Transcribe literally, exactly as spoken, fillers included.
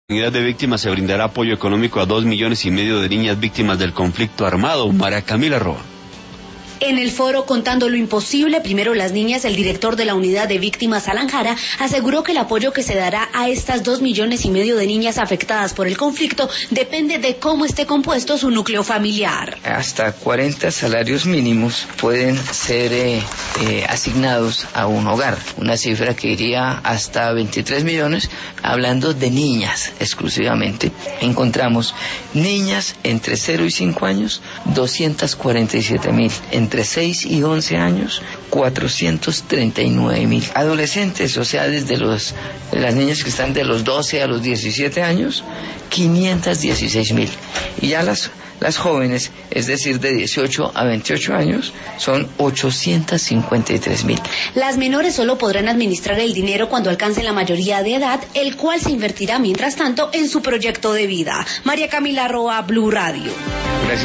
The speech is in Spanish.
Unidad de Víctimas se brindará apoyo económico a dos millones y medio de niñas víctimas del conflicto armado. María Camila Roa. En el foro Contando lo Imposible, primero las niñas, el director de la Unidad de Víctimas, Alan Jara, aseguró que el apoyo que se dará a estas dos millones y medio de niñas afectadas por el conflicto depende de cómo esté compuesto su núcleo familiar. Hasta cuarenta salarios mínimos pueden ser eh, eh, asignados a un hogar, una cifra que iría hasta veintitrés millones, hablando de niñas exclusivamente. Encontramos niñas entre cero y cinco años, doscientos cuarenta y siete mil. Entre seis y once años, cuatrocientos treinta y nueve mil. Adolescentes, o sea, desde los, las niñas que están de los doce a los diecisiete años, quinientos dieciséis mil. Y ya las, las jóvenes, es decir, de dieciocho a veintiocho años, son ochocientos cincuenta y tres mil. Las menores solo podrán administrar el dinero cuando alcancen la mayoría de edad, el cual se invertirá mientras tanto en su proyecto de vida. María Camila Roa, Blue Radio. Gracias.